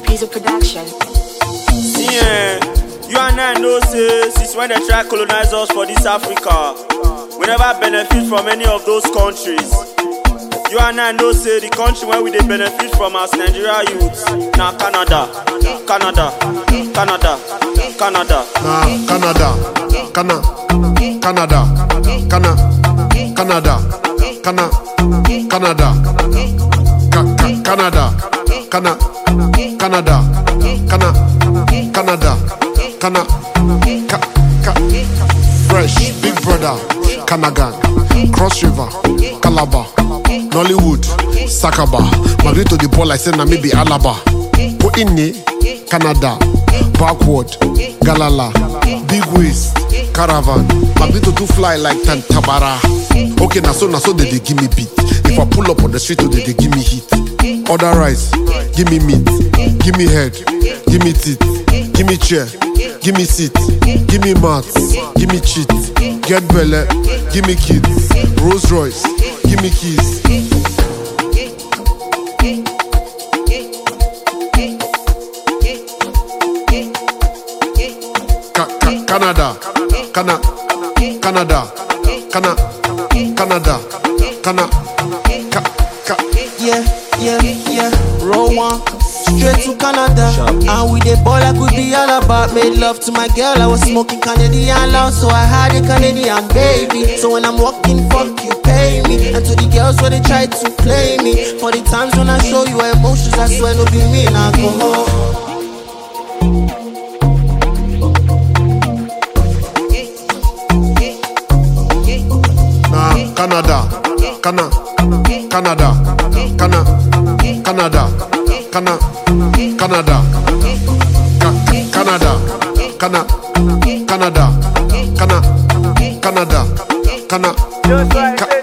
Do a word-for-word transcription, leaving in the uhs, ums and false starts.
Pizza Production. See, eh, you and I know, say, since when they try to colonize us for this Africa, we never benefit from any of those countries. You and I know, say, the country where we they benefit from as Nigeria youths, now Canada, Canada, Canada, Canada. Nah, Canada, Cana, Canada, Cana, Canada, Cana, Canada, Ca Ca Canada, Cana, Canada, Cana, Canada, Cana, Ca Ca Fresh, Big Brother, Kanagan, Cross River, Calabar, Nollywood, Sakaba, Marito the ball I said na maybe Alaba. Go in Canada, Backward, Galala, Big Waist, Caravan, Marito to fly like Tantabara. Okay, na so na so they, they give me beat. If I pull up on the street, they, they give me heat. Order rice, give me meat, give me head, give me teeth, give me chair, give me seat, give me mats, give me cheat, get belly, give me kids, Rolls Royce, give me keys. Ca Ca Canada, Cana, Canada, Cana, Canada, Cana, Ca Ca. Yeah, yeah, yeah. Roll one, straight to Canada. And we the ball like we be all about. Made love to my girl, I was smoking Canadian loud, so I had a Canadian baby. So when I'm walking, fuck you, pay me. And to the girls when they try to play me, for the times when I show you emotions, I swear no be me, now go home. Canada, Cana, Canada, Cana, Canada, Cana, Canada, Ca Canada, Cana, Canada, Cana, Canada, Cana, Ca